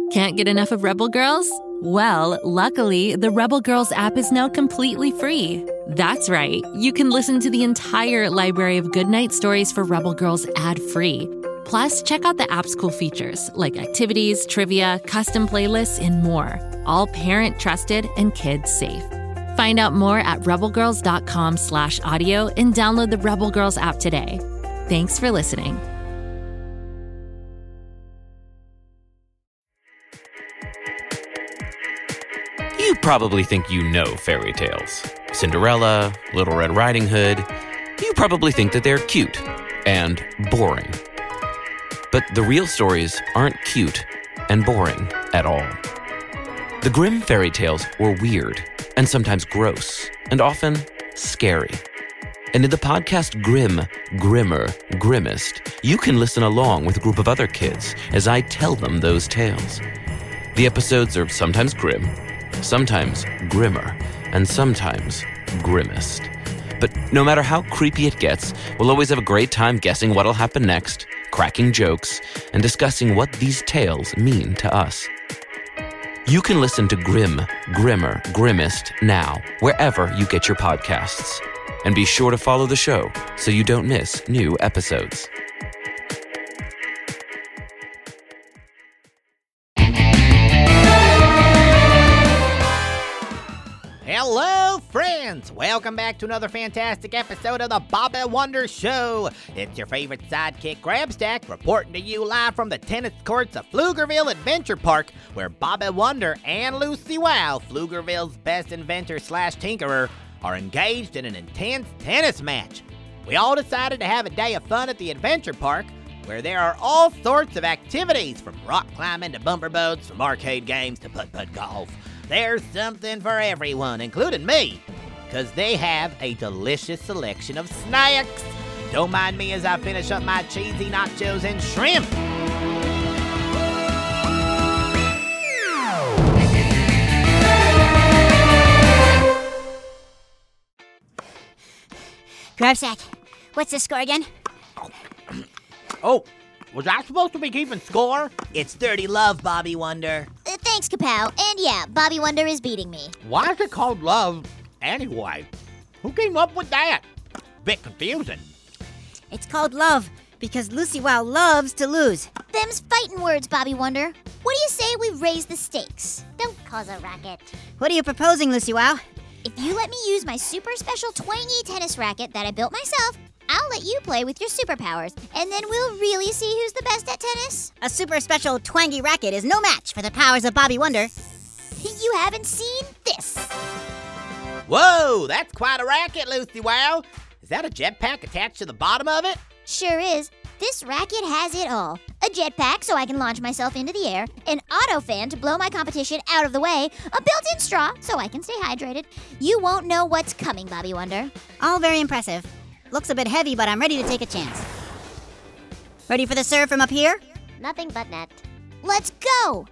Can't get enough of Rebel Girls? Well, luckily, the Rebel Girls app is now completely free. That's right, you can listen to the entire library of goodnight stories for Rebel Girls ad-free. Plus, check out the app's cool features like activities, trivia, custom playlists, and more. All parent-trusted and kids-safe. Find out more at rebelgirls.com/audio and download the Rebel Girls app today. Thanks for listening. You probably think you know fairy tales. Cinderella, Little Red Riding Hood. You probably think that they're cute and boring. But the real stories aren't cute and boring at all. The Grimm fairy tales were weird and sometimes gross and often scary. And in the podcast Grimm, Grimmer, Grimmest, you can listen along with a group of other kids as I tell them those tales. The episodes are sometimes grim, sometimes grimmer, and sometimes grimmest. But no matter how creepy it gets, we'll always have a great time guessing what'll happen next, cracking jokes, and discussing what these tales mean to us. You can listen to Grimm, Grimmer, Grimmest now, wherever you get your podcasts. And be sure to follow the show so you don't miss new episodes. Hello, friends! Welcome back to another fantastic episode of the Bobby Wonder Show. It's your favorite sidekick, Grabstack, reporting to you live from the tennis courts of Pflugerville Adventure Park, where Bobby Wonder and Lucy Wow, Pflugerville's best inventor/tinkerer, are engaged in an intense tennis match. We all decided to have a day of fun at the Adventure Park, where there are all sorts of activities, from rock climbing to bumper boats, from arcade games to putt-putt golf. There's something for everyone, including me, because they have a delicious selection of snacks. Don't mind me as I finish up my cheesy nachos and shrimp. Grabstack, what's the score again? Oh, was I supposed to be keeping score? It's 30 love, Bobby Wonder. Thanks, Kapow. And yeah, Bobby Wonder is beating me. Why is it called love anyway? Who came up with that? Bit confusing. It's called love because Lucy Wow loves to lose. Them's fighting words, Bobby Wonder. What do you say we raise the stakes? Don't cause a racket. What are you proposing, Lucy Wow? If you let me use my super special twangy tennis racket that I built myself, I'll let you play with your superpowers, and then we'll really see who's the best at tennis. A super special twangy racket is no match for the powers of Bobby Wonder. You haven't seen this. Whoa, that's quite a racket, Lucy Wow. Is that a jetpack attached to the bottom of it? Sure is. This racket has it all. A jetpack so I can launch myself into the air, an auto fan to blow my competition out of the way, a built-in straw so I can stay hydrated. You won't know what's coming, Bobby Wonder. All very impressive. Looks a bit heavy, but I'm ready to take a chance. Ready for the serve from up here? Nothing but net. Let's go!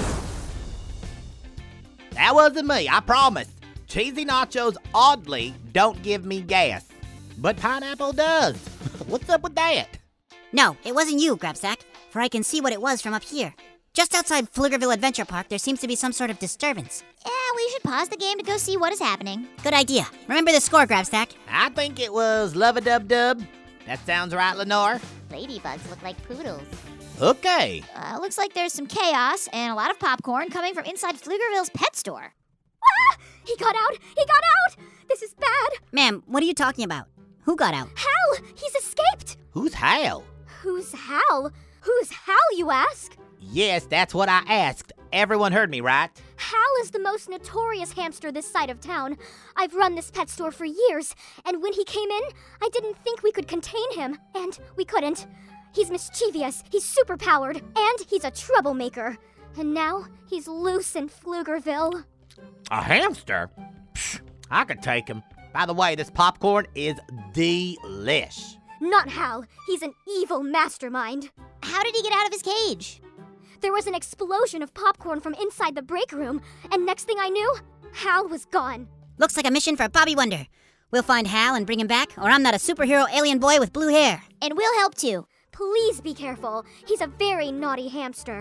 That wasn't me, I promise. Cheesy nachos oddly don't give me gas. But pineapple does. What's up with that? No, it wasn't you, Grabstack, for I can see what it was from up here. Just outside Pflugerville Adventure Park, there seems to be some sort of disturbance. Yeah, we should pause the game to go see what is happening. Good idea. Remember the score, Grabstack. I think it was love-a-dub-dub. That sounds right, Lenore. Ladybugs look like poodles. Okay. Looks like there's some chaos and a lot of popcorn coming from inside Pflugerville's pet store. Ah! He got out! He got out! This is bad! Ma'am, what are you talking about? Who got out? Hal! He's escaped! Who's Hal? Who's Hal? Who's Hal, you ask? Yes, that's what I asked. Everyone heard me, right? Hal is the most notorious hamster this side of town. I've run this pet store for years, and when he came in, I didn't think we could contain him, and we couldn't. He's mischievous, he's superpowered, and he's a troublemaker. And now he's loose in Pflugerville. A hamster? Psh, I could take him. By the way, this popcorn is delish. Not Hal. He's an evil mastermind. How did he get out of his cage? There was an explosion of popcorn from inside the break room, and next thing I knew, Hal was gone. Looks like a mission for Bobby Wonder. We'll find Hal and bring him back, or I'm not a superhero alien boy with blue hair. And we'll help too. Please be careful. He's a very naughty hamster.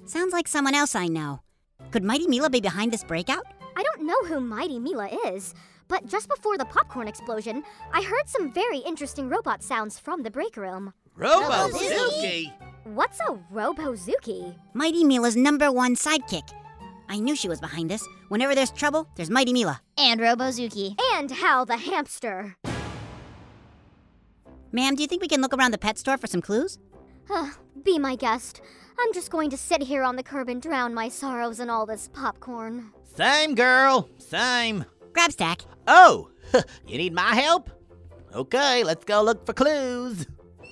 Sounds like someone else I know. Could Mighty Mila be behind this breakout? I don't know who Mighty Mila is, but just before the popcorn explosion, I heard some very interesting robot sounds from the break room. Robozuki? What's a Robozuki? Mighty Mila's #1 sidekick. I knew she was behind this. Whenever there's trouble, there's Mighty Mila. And Robozuki. And Hal the hamster. Ma'am, do you think we can look around the pet store for some clues? Be my guest. I'm just going to sit here on the curb and drown my sorrows in all this popcorn. Same, girl. Same. Grabstack. Oh, you need my help? Okay, let's go look for clues.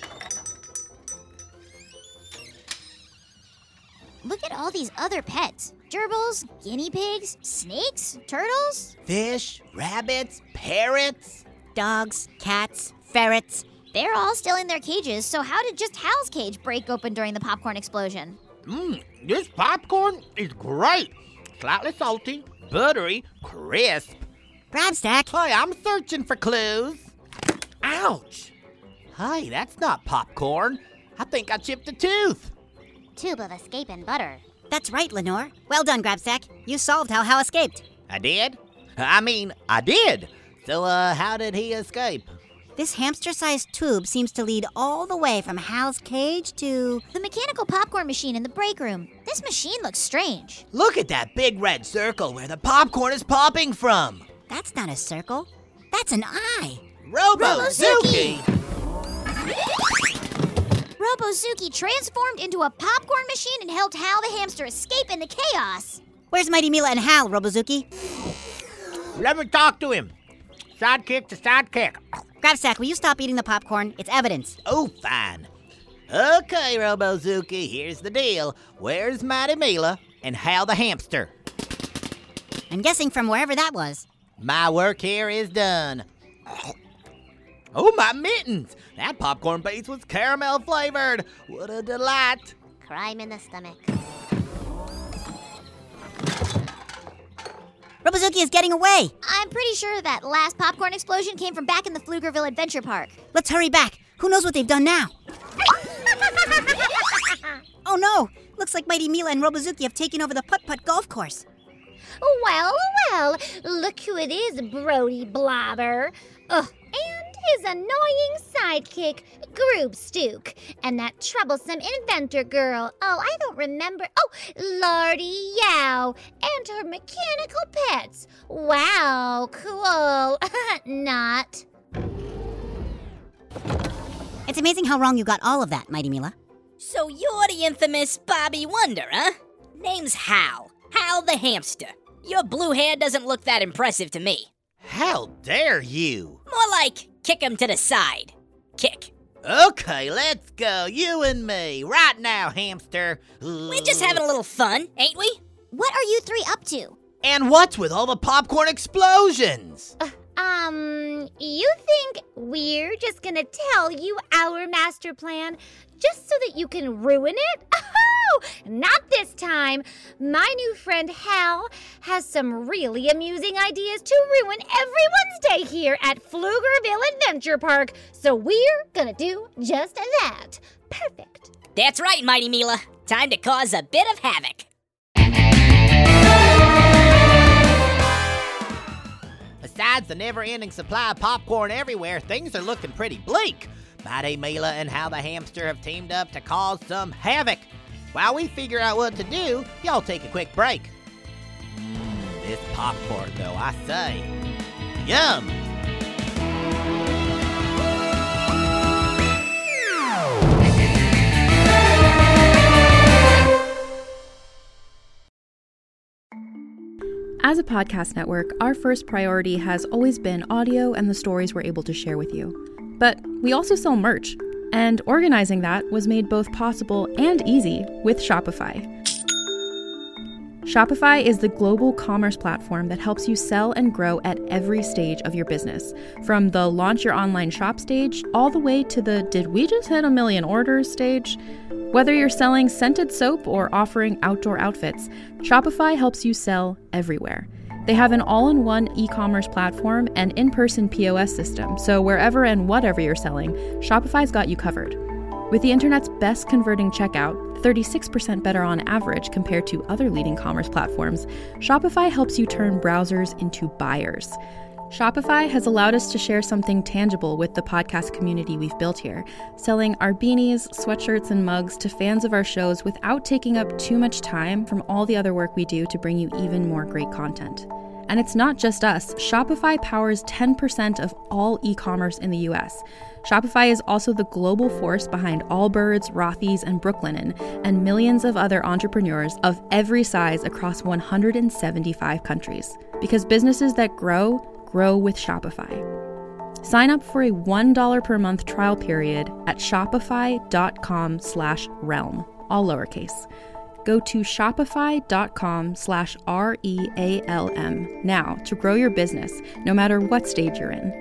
Look at all these other pets. Gerbils, guinea pigs, snakes, turtles. Fish, rabbits, parrots. Dogs, cats, ferrets. They're all still in their cages, so how did just Hal's cage break open during the popcorn explosion? This popcorn is great. Slightly salty, buttery, crisp. Grabstack. Hey, I'm searching for clues. Ouch. Hey, that's not popcorn. I think I chipped a tooth. Tube of escaping butter. That's right, Lenore. Well done, Grabstack. You solved how Hal escaped. I did? I did. So, how did he escape? This hamster-sized tube seems to lead all the way from Hal's cage to... The mechanical popcorn machine in the break room. This machine looks strange. Look at that big red circle where the popcorn is popping from. That's not a circle. That's an eye. Robozuki! Robozuki transformed into a popcorn machine and helped Hal the hamster escape in the chaos. Where's Mighty Mila and Hal, Robozuki? Let me talk to him. Sidekick to sidekick. Grabstack, will you stop eating the popcorn? It's evidence. Oh, fine. Okay, Robozuki, here's the deal. Where's Mighty Mila and Hal the hamster? I'm guessing from wherever that was. My work here is done. Oh, my mittens! That popcorn base was caramel flavored. What a delight. Crime in the stomach. Robozuki is getting away. I'm pretty sure that last popcorn explosion came from back in the Pflugerville Adventure Park. Let's hurry back. Who knows what they've done now? Oh no! Looks like Mighty Mila and Robozuki have taken over the Putt-Putt golf course. Well, look who it is, Brody Blobber. And his annoying sidekick, Groobstook. And that troublesome inventor girl. Oh, I don't remember. Oh, Lardy Yow. And her mechanical pets. Wow, cool. Not. It's amazing how wrong you got all of that, Mighty Mila. So you're the infamous Bobby Wonder, huh? Name's Hal. Hal the hamster. Your blue hair doesn't look that impressive to me. How dare you? More like, kick him to the side. Kick. Okay, let's go, you and me, right now, hamster. We're just having a little fun, ain't we? What are you three up to? And what's with all the popcorn explosions? You think we're just gonna tell you our master plan just so that you can ruin it? Oh, not this time. My new friend Hal has some really amusing ideas to ruin everyone's day here at Pflugerville Adventure Park, so we're gonna do just that. Perfect. That's right, Mighty Mila. Time to cause a bit of havoc. Besides the never-ending supply of popcorn everywhere, things are looking pretty bleak. Mighty Mila and Hal the hamster have teamed up to cause some havoc. While we figure out what to do, y'all take a quick break. This popcorn, though, I say. Yum! As a podcast network, our first priority has always been audio and the stories we're able to share with you. But we also sell merch, and organizing that was made both possible and easy with Shopify. Shopify is the global commerce platform that helps you sell and grow at every stage of your business, from the launch your online shop stage all the way to the did we just hit 1 million orders stage. Whether you're selling scented soap or offering outdoor outfits, Shopify helps you sell everywhere. They have an all-in-one e-commerce platform and in-person POS system, so wherever and whatever you're selling, Shopify's got you covered. With the internet's best converting checkout, 36% better on average compared to other leading commerce platforms, Shopify helps you turn browsers into buyers. Shopify has allowed us to share something tangible with the podcast community we've built here, selling our beanies, sweatshirts, and mugs to fans of our shows without taking up too much time from all the other work we do to bring you even more great content. And it's not just us. Shopify powers 10% of all e-commerce in the US. Shopify is also the global force behind Allbirds, Rothy's, and Brooklinen, and millions of other entrepreneurs of every size across 175 countries. Because businesses that grow with Shopify. Sign up for a $1 per month trial period at shopify.com/realm, all lowercase. Go to shopify.com/REALM now to grow your business, no matter what stage you're in.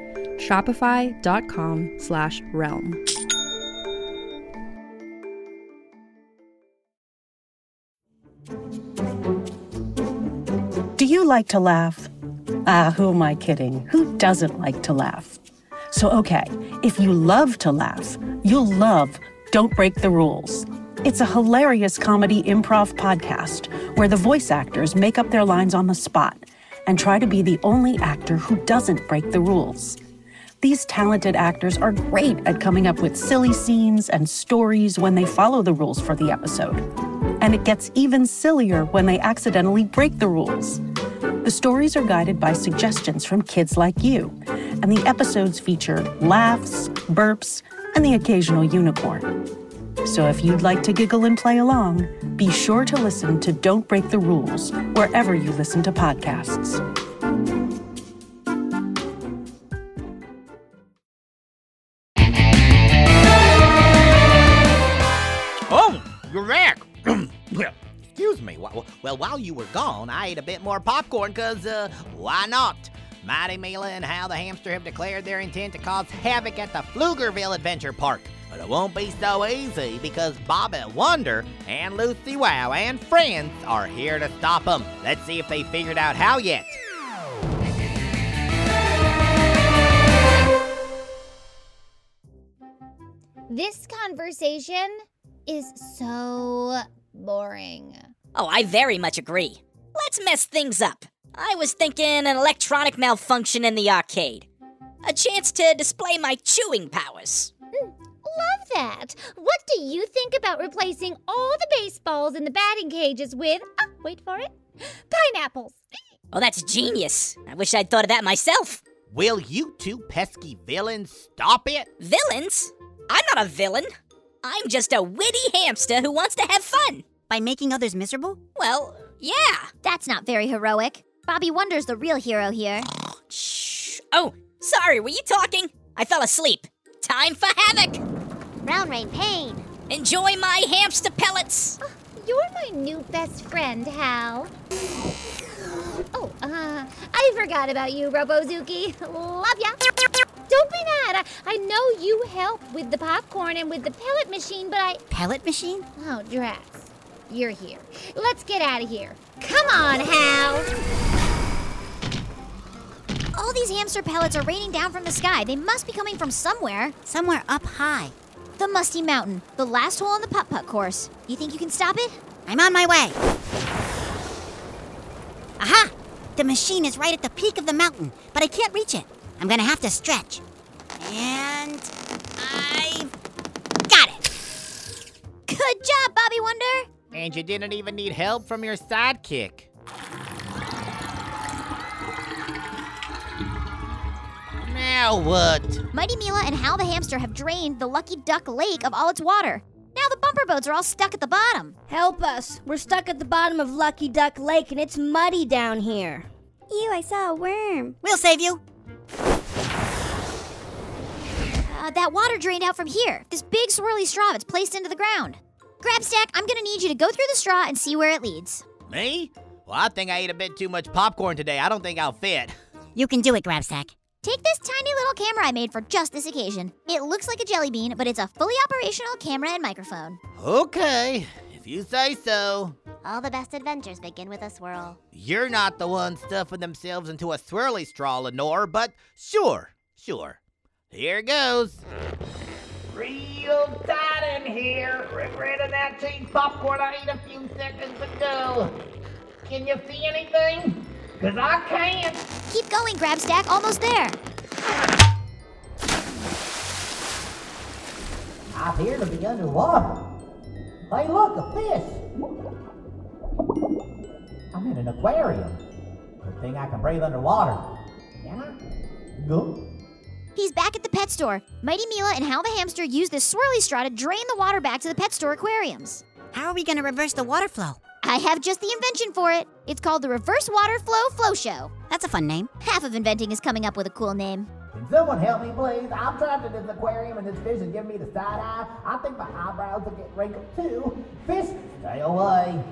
Shopify.com/realm. Do you like to laugh? Who am I kidding? Who doesn't like to laugh? So, okay, if you love to laugh, you'll love Don't Break the Rules. It's a hilarious comedy improv podcast where the voice actors make up their lines on the spot and try to be the only actor who doesn't break the rules. These talented actors are great at coming up with silly scenes and stories when they follow the rules for the episode. And it gets even sillier when they accidentally break the rules. The stories are guided by suggestions from kids like you, and the episodes feature laughs, burps, and the occasional unicorn. So if you'd like to giggle and play along, be sure to listen to Don't Break the Rules wherever you listen to podcasts. Oh, you're back. Excuse me. Well, while you were gone, I ate a bit more popcorn because, why not? Mighty Mila and Hal the Hamster have declared their intent to cause havoc at the Pflugerville Adventure Park. But it won't be so easy because Bobby Wonder and Lucy Wow and friends are here to stop them. Let's see if they figured out how yet. This conversation is so boring. Oh, I very much agree. Let's mess things up. I was thinking an electronic malfunction in the arcade. A chance to display my chewing powers. Love that. What do you think about replacing all the baseballs in the batting cages with, wait for it, pineapples? Oh, that's genius. I wish I'd thought of that myself. Will you two pesky villains stop it? Villains? I'm not a villain. I'm just a witty hamster who wants to have fun. By making others miserable? Well, yeah. That's not very heroic. Bobby Wonder's the real hero here. Shh. Oh, sorry, were you talking? I fell asleep. Time for havoc. Round rain pain. Enjoy my hamster pellets. You're my new best friend, Hal. I forgot about you, Robozuki. Love ya. Don't be mad. I know you help with the popcorn and with the pellet machine, but Pellet machine? Oh, Drax. You're here. Let's get out of here. Come on, Hal. All these hamster pellets are raining down from the sky. They must be coming from somewhere. Somewhere up high. The Musty Mountain, the last hole on the putt-putt course. You think you can stop it? I'm on my way. Aha! The machine is right at the peak of the mountain, but I can't reach it. I'm gonna have to stretch. And I've got it. Good job, Bobby Wonder. And you didn't even need help from your sidekick. Now what? Mighty Mila and Hal the Hamster have drained the Lucky Duck Lake of all its water. Now the bumper boats are all stuck at the bottom. Help us. We're stuck at the bottom of Lucky Duck Lake and it's muddy down here. Ew, I saw a worm. We'll save you. That water drained out from here. This big swirly straw that's placed into the ground. Grabstack, I'm gonna need you to go through the straw and see where it leads. Me? Well, I think I ate a bit too much popcorn today. I don't think I'll fit. You can do it, Grabstack. Take this tiny little camera I made for just this occasion. It looks like a jelly bean, but it's a fully operational camera and microphone. Okay, if you say so. All the best adventures begin with a swirl. You're not the one stuffing themselves into a swirly straw, Lenore, but sure. Here goes. Real tight and in here, regretting that cheese popcorn I ate a few seconds ago. Can you see anything? 'Cause I can't. Keep going, Grabstack. Almost there. I appear to be underwater. Hey, look, a fish. I'm in an aquarium. Good thing I can breathe underwater. Can I? Go. He's back at the pet store. Mighty Mila and Hal the hamster use this swirly straw to drain the water back to the pet store aquariums. How are we going to reverse the water flow? I have just the invention for it. It's called the Reverse Water Flow Show. That's a fun name. Half of inventing is coming up with a cool name. Can someone help me, please? I'm trapped in this aquarium and this fish is giving me the side eye. I think my eyebrows will get wrinkled too. Fish, stay away.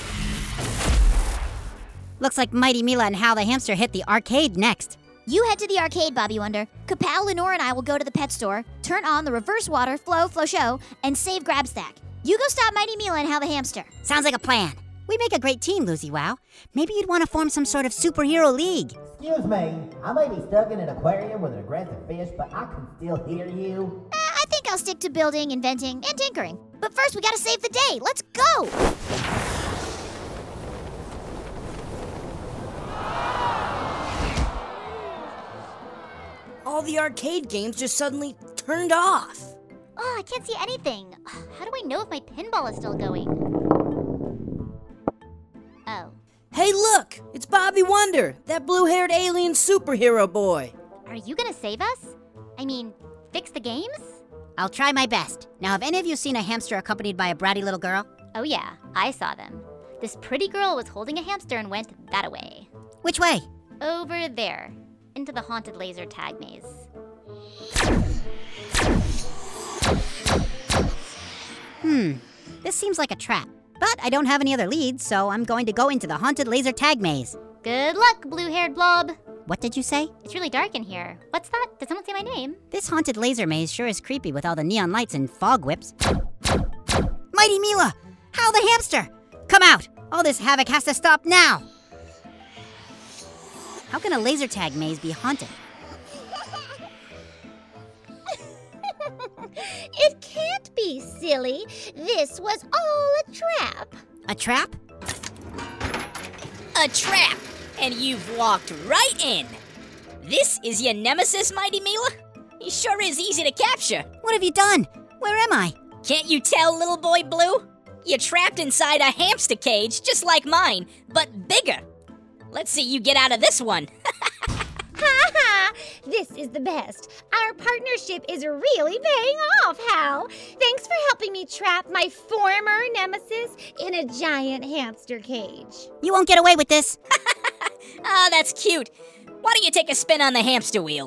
Looks like Mighty Mila and Hal the hamster hit the arcade next. You head to the arcade, Bobby Wonder. Kapow, Lenore, and I will go to the pet store, turn on the Reverse Water Flow Show, and save Grabstack. You go stop Mighty Mila and Hal the hamster. Sounds like a plan. We make a great team, Lucy Wow. Maybe you'd want to form some sort of superhero league. Excuse me, I may be stuck in an aquarium with an aggressive fish, but I can still hear you. I think I'll stick to building, inventing, and tinkering. But first, we gotta save the day. Let's go! All the arcade games just suddenly turned off. Oh, I can't see anything. How do I know if my pinball is still going? Oh. Hey, look! It's Bobby Wonder, that blue-haired alien superhero boy. Are you gonna save us? I mean, fix the games? I'll try my best. Now, have any of you seen a hamster accompanied by a bratty little girl? Oh yeah, I saw them. This pretty girl was holding a hamster and went that-a-way. Which way? Over there, into the haunted laser tag maze. This seems like a trap. But I don't have any other leads, so I'm going to go into the haunted laser tag maze. Good luck, blue-haired blob. What did you say? It's really dark in here. What's that? Did someone say my name? This haunted laser maze sure is creepy with all the neon lights and fog whips. Mighty Mila! Hal the hamster! Come out! All this havoc has to stop now! How can a laser tag maze be haunted? It can't be, silly. This was all a trap. A trap? A trap! And you've walked right in. This is your nemesis, Mighty Mila? He sure is easy to capture. What have you done? Where am I? Can't you tell, little boy Blue? You're trapped inside a hamster cage just like mine, but bigger. Let's see you get out of this one. Ha ha! This is the best. Our partnership is really paying off, Hal. Thanks for helping me trap my former nemesis in a giant hamster cage. You won't get away with this. Oh, that's cute. Why don't you take a spin on the hamster wheel?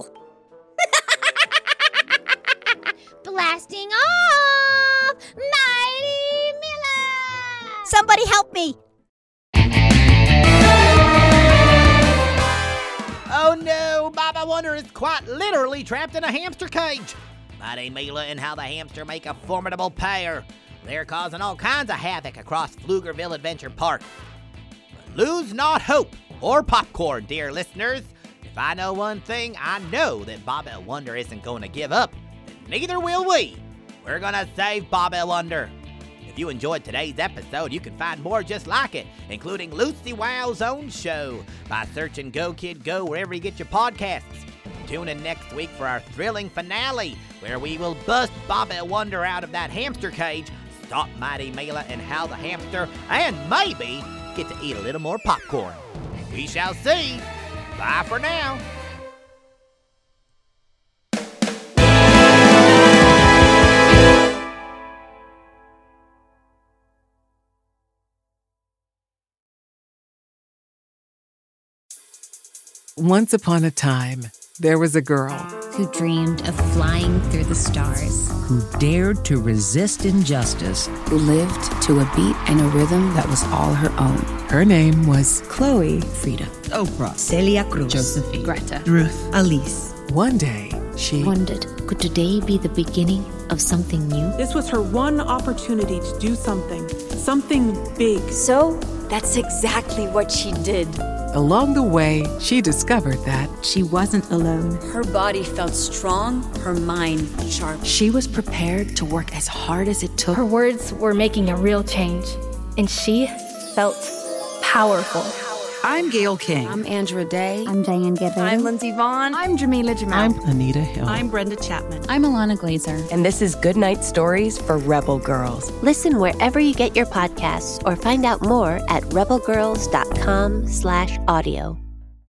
Blasting off! Mighty Mila! Somebody help me! Oh no, Bobby Wonder is quite literally trapped in a hamster cage. Mighty Mila and Hal the hamster make a formidable pair. They're causing all kinds of havoc across Pflugerville Adventure Park. But lose not hope or popcorn, dear listeners. If I know one thing, I know that Bobby Wonder isn't going to give up. And neither will we. We're going to save Bobby Wonder. If you enjoyed today's episode, you can find more just like it, including Lucy Wow's own show, by searching Go Kid Go wherever you get your podcasts. Tune in next week for our thrilling finale, where we will bust Bobby Wonder out of that hamster cage, stop Mighty Mila and Hal the hamster, and maybe get to eat a little more popcorn. We shall see. Bye for now. Once upon a time, there was a girl who dreamed of flying through the stars, who dared to resist injustice, who lived to a beat and a rhythm that was all her own. Her name was Chloe, Frida, Oprah, Celia Cruz, Josephine, Greta, Ruth, Elise. One day, she wondered, could today be the beginning of something new? This was her one opportunity to do something big. So, that's exactly what she did. along the way, she discovered that She wasn't alone. Her body felt strong, her mind sharp. She was prepared to work as hard as it took. Her words were making a real change, and she felt powerful. I'm Gail King. I'm Andra Day. I'm Diane Gibbons. I'm Lindsay Vaughn. I'm Jamila Jamal. I'm Anita Hill. I'm Brenda Chapman. I'm Alana Glazer. And this is Goodnight Stories for Rebel Girls. Listen wherever you get your podcasts or find out more at rebelgirls.com/audio.